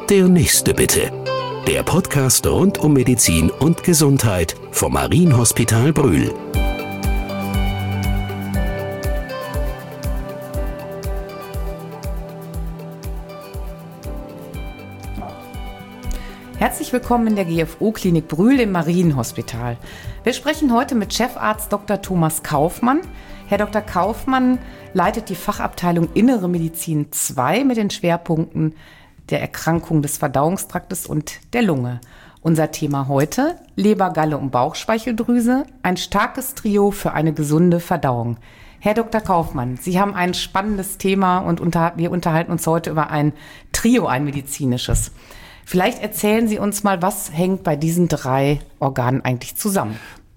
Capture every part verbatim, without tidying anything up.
Der nächste bitte. Der Podcast rund um Medizin und Gesundheit vom Marienhospital Brühl. Herzlich willkommen in der G F O-Klinik Brühl im Marienhospital. Wir sprechen heute mit Chefarzt Doktor Thomas Kaufmann. Herr Doktor Kaufmann leitet die Fachabteilung Innere Medizin zwei mit den Schwerpunkten der Erkrankung des Verdauungstraktes und der Lunge. Unser Thema heute: Leber, Galle und Bauchspeicheldrüse. Ein starkes Trio für eine gesunde Verdauung. Herr Doktor Kaufmann, Sie haben ein spannendes Thema und unter, wir unterhalten uns heute über ein Trio, ein medizinisches. Vielleicht erzählen Sie uns mal, was hängt bei diesen drei Organen eigentlich zusammen?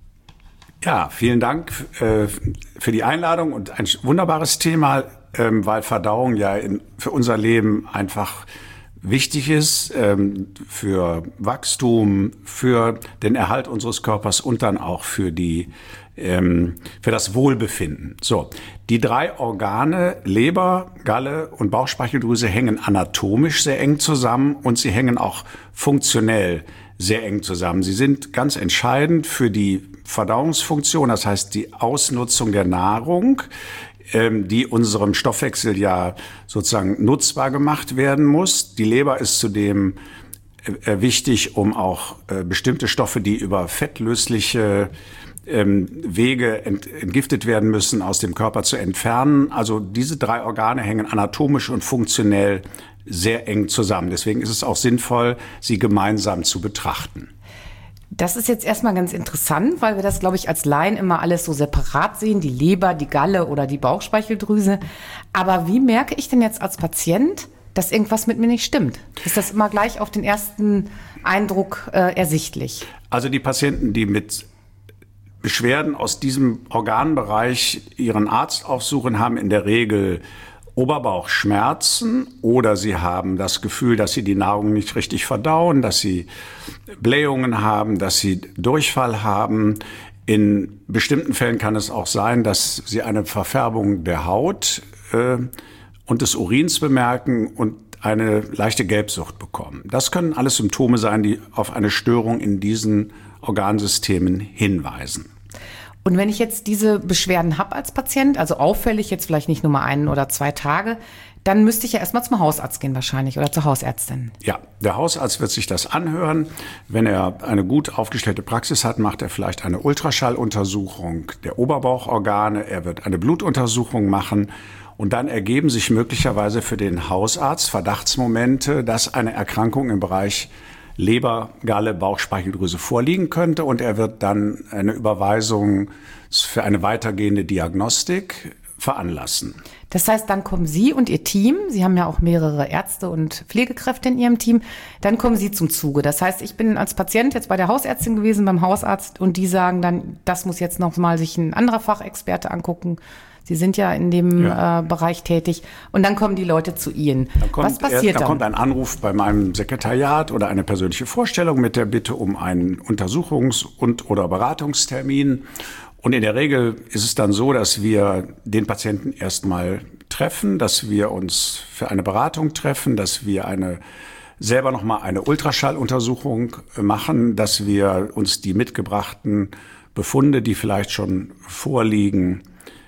Ja, vielen Dank äh, für die Einladung und ein wunderbares Thema, ähm, weil Verdauung ja in, für unser Leben einfach wichtig ist, ähm, für Wachstum, für den Erhalt unseres Körpers und dann auch für die ähm, für das Wohlbefinden. So, die drei Organe Leber, Galle und Bauchspeicheldrüse hängen anatomisch sehr eng zusammen und sie hängen auch funktionell sehr eng zusammen. Sie sind ganz entscheidend für die Verdauungsfunktion, das heißt die Ausnutzung der Nahrung, ähm, die unserem Stoffwechsel ja sozusagen nutzbar gemacht werden muss. Die Leber ist zudem äh, wichtig, um auch äh, bestimmte Stoffe, die über fettlösliche ähm, Wege ent, entgiftet werden müssen, aus dem Körper zu entfernen. Also diese drei Organe hängen anatomisch und funktionell sehr eng zusammen. Deswegen ist es auch sinnvoll, sie gemeinsam zu betrachten. Das ist jetzt erstmal ganz interessant, weil wir das, glaube ich, als Laien immer alles so separat sehen, die Leber, die Galle oder die Bauchspeicheldrüse. Aber wie merke ich denn jetzt als Patient, dass irgendwas mit mir nicht stimmt? Ist das immer gleich auf den ersten Eindruck äh, ersichtlich? Also die Patienten, die mit Beschwerden aus diesem Organbereich ihren Arzt aufsuchen, haben in der Regel Oberbauchschmerzen oder sie haben das Gefühl, dass sie die Nahrung nicht richtig verdauen, dass sie Blähungen haben, dass sie Durchfall haben. In bestimmten Fällen kann es auch sein, dass sie eine Verfärbung der Haut äh, und des Urins bemerken und eine leichte Gelbsucht bekommen. Das können alles Symptome sein, die auf eine Störung in diesen Organsystemen hinweisen. Und wenn ich jetzt diese Beschwerden habe als Patient, also auffällig, jetzt vielleicht nicht nur mal ein oder zwei Tage, dann müsste ich ja erstmal zum Hausarzt gehen wahrscheinlich oder zur Hausärztin. Ja, der Hausarzt wird sich das anhören. Wenn er eine gut aufgestellte Praxis hat, macht er vielleicht eine Ultraschalluntersuchung der Oberbauchorgane. Er wird eine Blutuntersuchung machen. Und dann ergeben sich möglicherweise für den Hausarzt Verdachtsmomente, dass eine Erkrankung im Bereich Leber, Galle, Bauchspeicheldrüse vorliegen könnte. Und er wird dann eine Überweisung für eine weitergehende Diagnostik veranlassen. Das heißt, dann kommen Sie und Ihr Team, Sie haben ja auch mehrere Ärzte und Pflegekräfte in Ihrem Team, dann kommen Sie zum Zuge. Das heißt, ich bin als Patient jetzt bei der Hausärztin gewesen, beim Hausarzt, und die sagen dann, das muss jetzt noch mal sich ein anderer Fachexperte angucken. Sie sind ja in dem ja. äh, Bereich tätig. Und dann kommen die Leute zu Ihnen. Dann kommt, Was passiert äh, dann? Dann kommt ein Anruf bei meinem Sekretariat oder eine persönliche Vorstellung mit der Bitte um einen Untersuchungs- und oder Beratungstermin. Und in der Regel ist es dann so, dass wir den Patienten erstmal treffen, dass wir uns für eine Beratung treffen, dass wir eine selber nochmal eine Ultraschalluntersuchung machen, dass wir uns die mitgebrachten Befunde, die vielleicht schon vorliegen,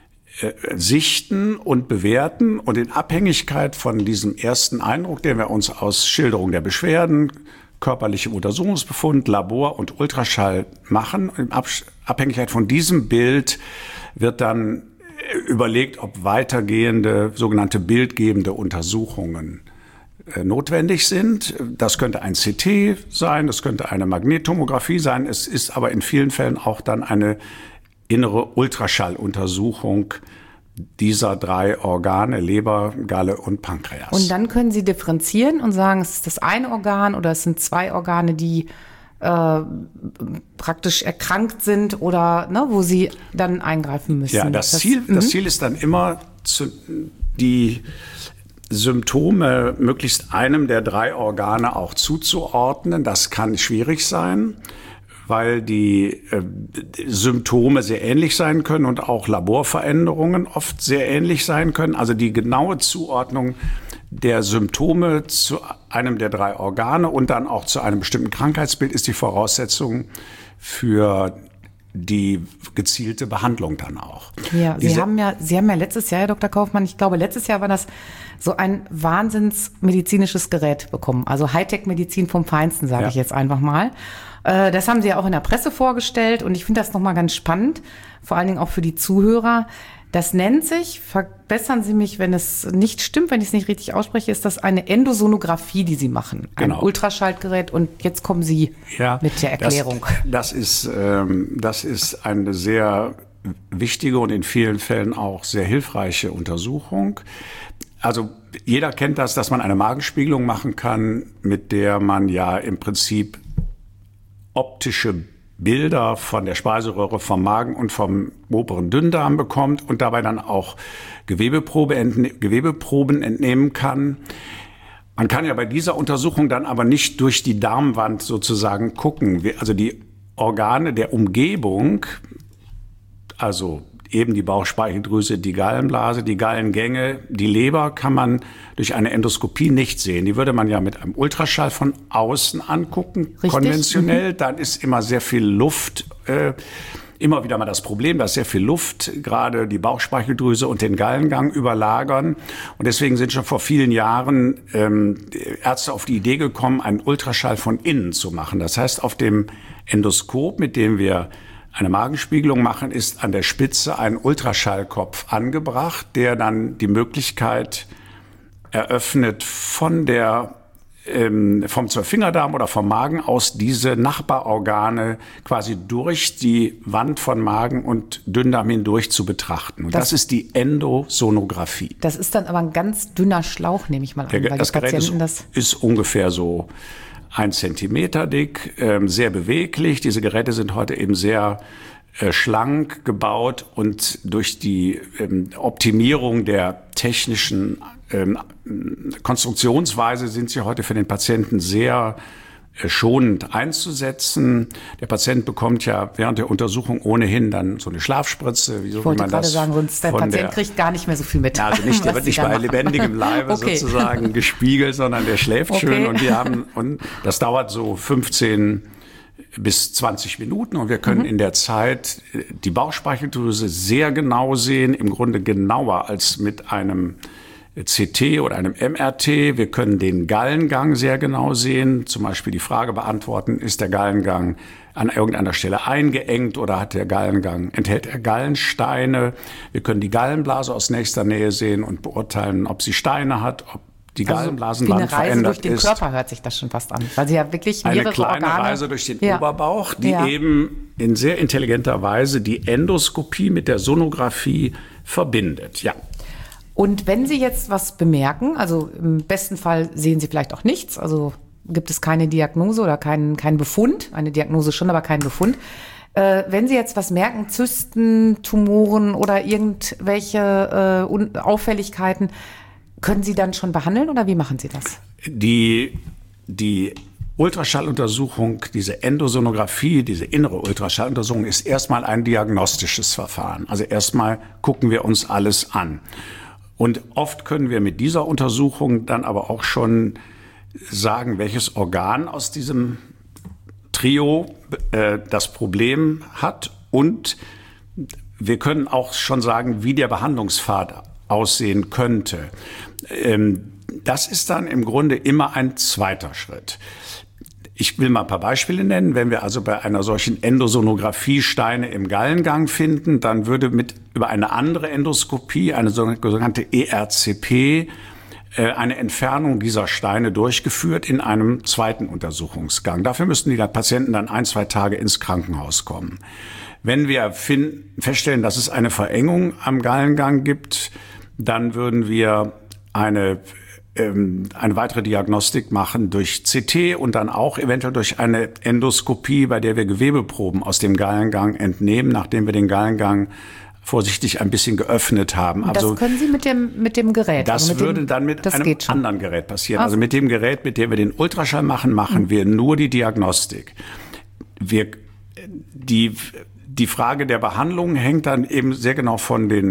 sichten und bewerten und in Abhängigkeit von diesem ersten Eindruck, den wir uns aus Schilderung der Beschwerden, körperlichem Untersuchungsbefund, Labor und Ultraschall machen, in Abhängigkeit von diesem Bild wird dann überlegt, ob weitergehende sogenannte bildgebende Untersuchungen notwendig sind. Das könnte ein C T sein, das könnte eine Magnettomographie sein. Es ist aber in vielen Fällen auch dann eine innere Ultraschalluntersuchung dieser drei Organe, Leber, Galle und Pankreas. Und dann können Sie differenzieren und sagen, es ist das eine Organ oder es sind zwei Organe, die äh, praktisch erkrankt sind oder ne, wo Sie dann eingreifen müssen. Ja, das, das Ziel, das Ziel ist dann immer, zu, die Symptome möglichst einem der drei Organe auch zuzuordnen. Das kann schwierig sein, weil die äh, Symptome sehr ähnlich sein können und auch Laborveränderungen oft sehr ähnlich sein können. Also die genaue Zuordnung der Symptome zu einem der drei Organe und dann auch zu einem bestimmten Krankheitsbild ist die Voraussetzung für die gezielte Behandlung dann auch. Ja, Sie Diese, haben ja, Sie haben ja letztes Jahr, Herr Doktor Kaufmann, ich glaube, letztes Jahr war das so ein wahnsinnsmedizinisches Gerät bekommen. Also Hightech-Medizin vom Feinsten, sage ja. ich jetzt einfach mal. Äh, das haben Sie ja auch in der Presse vorgestellt und ich finde das nochmal ganz spannend, vor allen Dingen auch für die Zuhörer. Das nennt sich, verbessern Sie mich, wenn es nicht stimmt, wenn ich es nicht richtig ausspreche, ist das eine Endosonographie, die Sie machen. Ein genau. Ultraschallgerät und jetzt kommen Sie ja, mit der Erklärung. Das, das, ist, ähm, das ist eine sehr wichtige und in vielen Fällen auch sehr hilfreiche Untersuchung. Also jeder kennt das, dass man eine Magenspiegelung machen kann, mit der man ja im Prinzip optische Bilder von der Speiseröhre, vom Magen und vom oberen Dünndarm bekommt und dabei dann auch Gewebeprobe entne- Gewebeproben entnehmen kann. Man kann ja bei dieser Untersuchung dann aber nicht durch die Darmwand sozusagen gucken. Also die Organe der Umgebung, also eben die Bauchspeicheldrüse, die Gallenblase, die Gallengänge, die Leber kann man durch eine Endoskopie nicht sehen. Die würde man ja mit einem Ultraschall von außen angucken, Richtig. konventionell. Mhm. Dann ist immer sehr viel Luft, äh, immer wieder mal das Problem, dass sehr viel Luft gerade die Bauchspeicheldrüse und den Gallengang überlagern. Und deswegen sind schon vor vielen Jahren ähm, Ärzte auf die Idee gekommen, einen Ultraschall von innen zu machen. Das heißt, auf dem Endoskop, mit dem wir eine Magenspiegelung machen, ist an der Spitze ein Ultraschallkopf angebracht, der dann die Möglichkeit eröffnet, von der, ähm, vom Zwölffingerdarm oder vom Magen aus diese Nachbarorgane quasi durch die Wand von Magen und Dünndarm hindurch zu betrachten. Und das, das ist die Endosonographie. Das ist dann aber ein ganz dünner Schlauch, nehme ich mal an, Der, weil das die Gerät Patienten ist, das ist ungefähr so ein Zentimeter dick, ähm, sehr beweglich. Diese Geräte sind heute eben sehr äh, schlank gebaut und durch die ähm, Optimierung der technischen ähm, Konstruktionsweise sind sie heute für den Patienten sehr äh, schonend einzusetzen. Der Patient bekommt ja während der Untersuchung ohnehin dann so eine Schlafspritze. Wie so, ich wollte wie man gerade das sagen, sonst der Patient der, kriegt gar nicht mehr so viel mit. Also nicht, der wird nicht bei lebendigem Leibe okay. sozusagen gespiegelt, sondern der schläft okay. schön und wir haben, und das dauert so fünfzehn bis zwanzig Minuten und wir können mhm. in der Zeit die Bauchspeicheldrüse sehr genau sehen, im Grunde genauer als mit einem C T oder einem M R T. Wir können den Gallengang sehr genau sehen, zum Beispiel die Frage beantworten, ist der Gallengang an irgendeiner Stelle eingeengt oder hat der Gallengang, enthält er Gallensteine? Wir können die Gallenblase aus nächster Nähe sehen und beurteilen, ob sie Steine hat, ob die Gallenblasenwand also wie eine Reise durch den ist. Körper hört sich das schon fast an, weil sie ja wirklich mehrere Eine kleine Organe, Reise durch den ja. Oberbauch, die ja. eben in sehr intelligenter Weise die Endoskopie mit der Sonographie verbindet. Ja. Und wenn Sie jetzt was bemerken, also im besten Fall sehen Sie vielleicht auch nichts, also gibt es keine Diagnose oder keinen keinen Befund, eine Diagnose schon, aber keinen Befund. Äh, wenn Sie jetzt was merken, Zysten, Tumoren oder irgendwelche äh, Auffälligkeiten, können Sie dann schon behandeln oder wie machen Sie das? Die, die Ultraschalluntersuchung, diese Endosonographie, diese innere Ultraschalluntersuchung ist erstmal ein diagnostisches Verfahren. Also erstmal gucken wir uns alles an. Und oft können wir mit dieser Untersuchung dann aber auch schon sagen, welches Organ aus diesem Trio äh, das Problem hat. Und wir können auch schon sagen, wie der Behandlungspfad aussehen könnte. Ähm, das ist dann im Grunde immer ein zweiter Schritt. Ich will mal ein paar Beispiele nennen. Wenn wir also bei einer solchen Endosonographie Steine im Gallengang finden, dann würde mit über eine andere Endoskopie, eine sogenannte E R C P, eine Entfernung dieser Steine durchgeführt in einem zweiten Untersuchungsgang. Dafür müssten die Patienten dann ein, zwei Tage ins Krankenhaus kommen. Wenn wir finden, feststellen, dass es eine Verengung am Gallengang gibt, dann würden wir eine eine weitere Diagnostik machen durch C T und dann auch eventuell durch eine Endoskopie, bei der wir Gewebeproben aus dem Gallengang entnehmen, nachdem wir den Gallengang vorsichtig ein bisschen geöffnet haben. Und das also, können Sie mit dem, mit dem Gerät? Das also mit würde dem, dann mit einem anderen Gerät passieren. Ach. Also mit dem Gerät, mit dem wir den Ultraschall machen, machen mhm. wir nur die Diagnostik. Wir, die, die Frage der Behandlung hängt dann eben sehr genau von den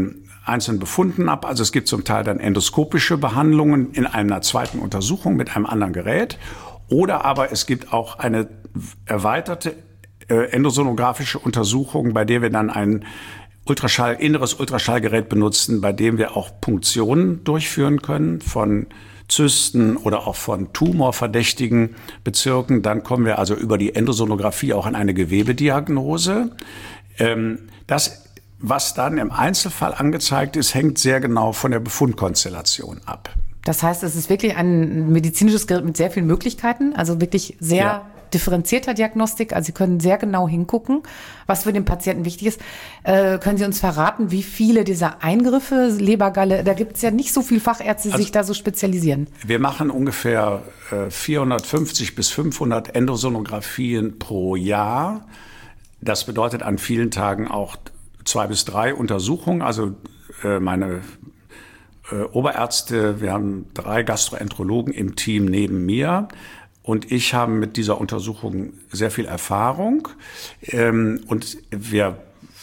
einzelnen Befunden ab. Also es gibt zum Teil dann endoskopische Behandlungen in einer zweiten Untersuchung mit einem anderen Gerät. Oder aber es gibt auch eine erweiterte äh, endosonografische Untersuchung, bei der wir dann ein Ultraschall, inneres Ultraschallgerät benutzen, bei dem wir auch Punktionen durchführen können von Zysten oder auch von tumorverdächtigen Bezirken. Dann kommen wir also über die Endosonographie auch an eine Gewebediagnose. Ähm, das, was dann im Einzelfall angezeigt ist, hängt sehr genau von der Befundkonstellation ab. Das heißt, es ist wirklich ein medizinisches Gerät mit sehr vielen Möglichkeiten, also wirklich sehr ja. differenzierter Diagnostik. Also Sie können sehr genau hingucken, was für den Patienten wichtig ist. Äh, können Sie uns verraten, wie viele dieser Eingriffe, Lebergalle, da gibt es ja nicht so viele Fachärzte, die also, sich da so spezialisieren. Wir machen ungefähr äh, vierhundertfünfzig bis fünfhundert Endosonographien pro Jahr. Das bedeutet an vielen Tagen auch zwei bis drei Untersuchungen. Also äh, meine äh, Oberärzte, wir haben drei Gastroenterologen im Team neben mir. Und ich habe mit dieser Untersuchung sehr viel Erfahrung. Ähm, und wir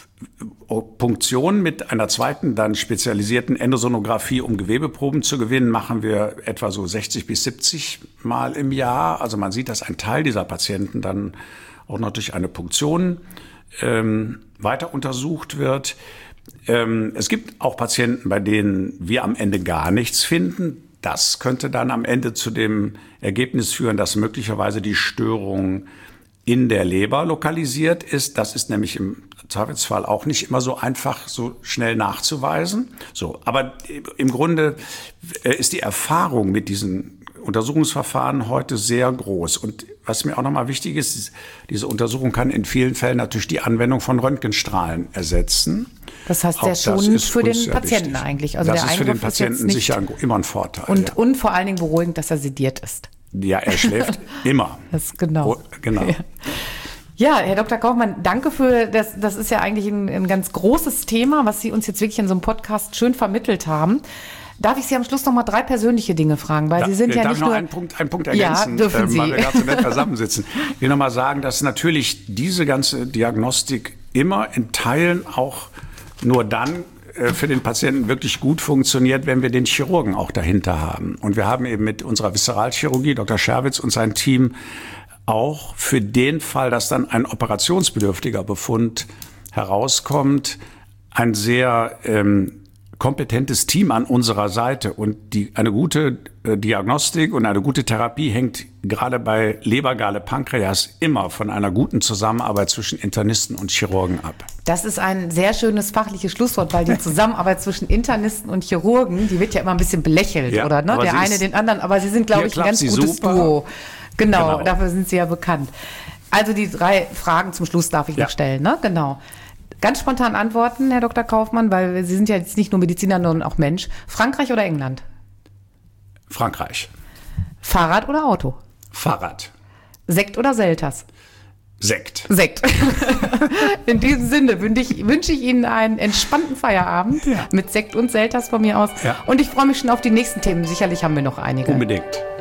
Punktionen mit einer zweiten, dann spezialisierten Endosonographie, um Gewebeproben zu gewinnen, machen wir etwa so sechzig bis siebzig Mal im Jahr. Also man sieht, dass ein Teil dieser Patienten dann auch noch durch eine Punktion ähm, weiter untersucht wird. Ähm, es gibt auch Patienten, bei denen wir am Ende gar nichts finden. Das könnte dann am Ende zu dem Ergebnis führen, dass möglicherweise die Störung in der Leber lokalisiert ist. Das ist nämlich im Zweifelsfall auch nicht immer so einfach, so schnell nachzuweisen. So, aber im Grunde ist die Erfahrung mit diesen Untersuchungsverfahren heute sehr groß. Und was mir auch nochmal wichtig ist, ist, diese Untersuchung kann in vielen Fällen natürlich die Anwendung von Röntgenstrahlen ersetzen. Das heißt sehr schonend für den Patienten wichtig. eigentlich. Also das der ist für den Eingriff Patienten sicher ein, immer ein Vorteil. Und, ja. und vor allen Dingen beruhigend, dass er sediert ist. Ja, er schläft immer. Das genau. Oh, genau. Ja. Ja, Herr Doktor Kaufmann, danke für das. Das ist ja eigentlich ein, ein ganz großes Thema, was Sie uns jetzt wirklich in so einem Podcast schön vermittelt haben. Darf ich Sie am Schluss noch mal drei persönliche Dinge fragen? Weil da, Sie sind ja darf nicht ich noch nur... einen Punkt, einen Punkt ergänzen, ja, dürfen ähm, Sie. weil wir gerade so nett zusammensitzen. Ich will noch mal sagen, dass natürlich diese ganze Diagnostik immer in Teilen auch nur dann äh, für den Patienten wirklich gut funktioniert, wenn wir den Chirurgen auch dahinter haben. Und wir haben eben mit unserer Viszeralchirurgie, Doktor Scherwitz und sein Team, auch für den Fall, dass dann ein operationsbedürftiger Befund herauskommt, ein sehr ähm, kompetentes Team an unserer Seite. Und die, eine gute äh, Diagnostik und eine gute Therapie hängt gerade bei Lebergalle, Pankreas immer von einer guten Zusammenarbeit zwischen Internisten und Chirurgen ab. Das ist ein sehr schönes fachliches Schlusswort, weil die Zusammenarbeit zwischen Internisten und Chirurgen, die wird ja immer ein bisschen belächelt, ja, oder? Ne? Der eine den anderen, aber sie sind, glaube ich, ein ganz gutes super. Duo. Genau, genau, dafür sind Sie ja bekannt. Also die drei Fragen zum Schluss darf ich ja. noch stellen, ne? Genau. Ganz spontan antworten, Herr Doktor Kaufmann, weil Sie sind ja jetzt nicht nur Mediziner, sondern auch Mensch. Frankreich oder England? Frankreich. Fahrrad oder Auto? Fahrrad. Sekt oder Selters? Sekt. Sekt. In diesem Sinne wünsche ich, wünsche ich Ihnen einen entspannten Feierabend ja. mit Sekt und Selters von mir aus. Ja. Und ich freue mich schon auf die nächsten Themen. Sicherlich haben wir noch einige. Unbedingt.